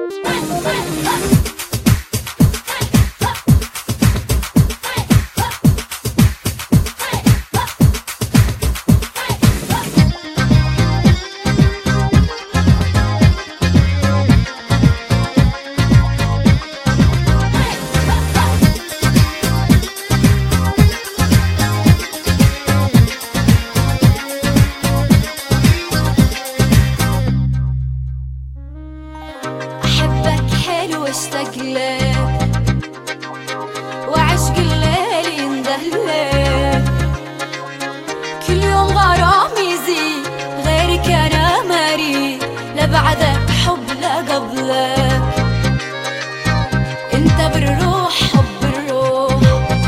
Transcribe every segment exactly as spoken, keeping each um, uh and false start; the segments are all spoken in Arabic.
واشتاق لك وعشق الليل يندهلك، كل يوم غرامي يزيد غيرك انا مريض، لا بعدك حب لا قبلك، انت بالروح حب الروح،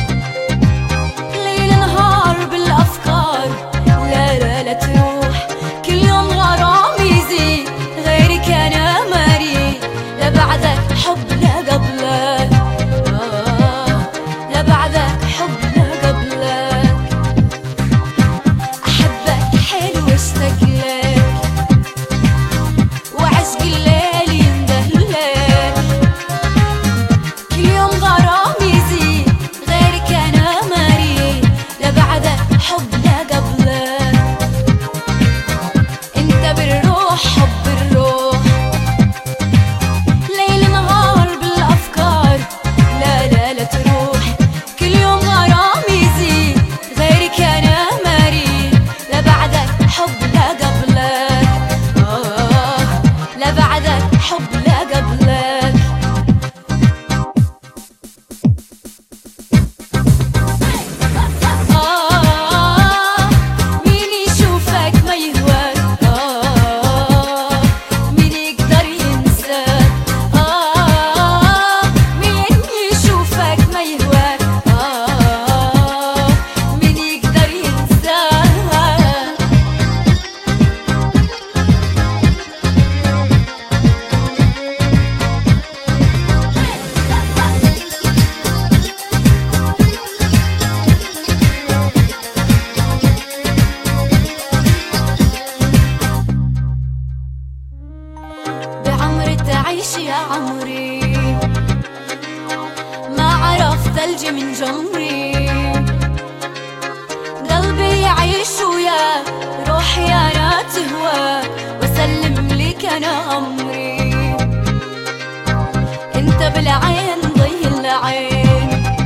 ليل نهار بالافكار لا لا لا تروح، كل يوم غرامي يزيد غيرك انا مريض، لا بعدك حب لا قبلك، آه لا بعدك حب لا قبلك، أحبك حلو واشتاق لك وعشق الليل يندهلك، كل يوم غرامي يزيد غيرك أنا مريض، لا بعدك حب لا قبلك، أنت بالروح حب الروح، ليل نهار بالأفكار لا لا لا تروح، كل يوم غرامي يزيد غيرك أنا مريض، لا بعدك حب لا قبلك، آه لا بعدك حب لا قبلك. آه مين يشوفك ما يهواك، آه مين يقدر ينساك، آه مين يشوفك ما يهواك، آه مين يقدر ينساك. بعمري تعيش يا عمري، ما عرف ثلج من جمري، قلبي يعيش وياك، روحي انا تهواك، واسلم لك انا امري، انت بالعين ضي العين،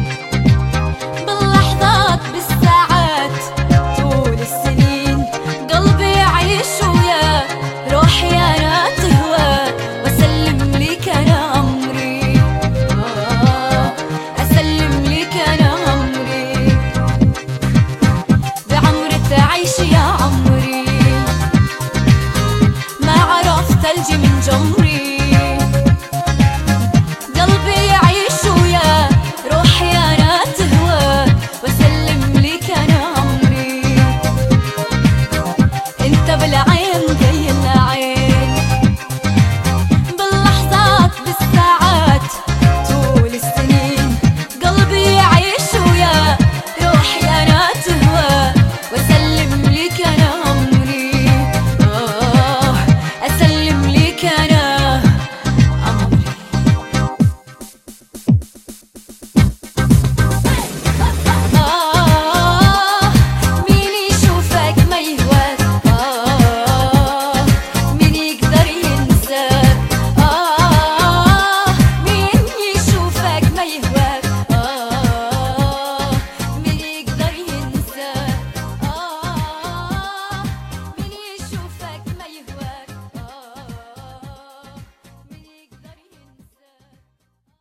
باللحظات بالساعات طول السنين، قلبي يعيش وياك، روحي انا تهواك، واسلم لك انا امري، آه اسلم لك انا امري، بعمري تعيش يا عمري، ما عرف ثلج من جمري.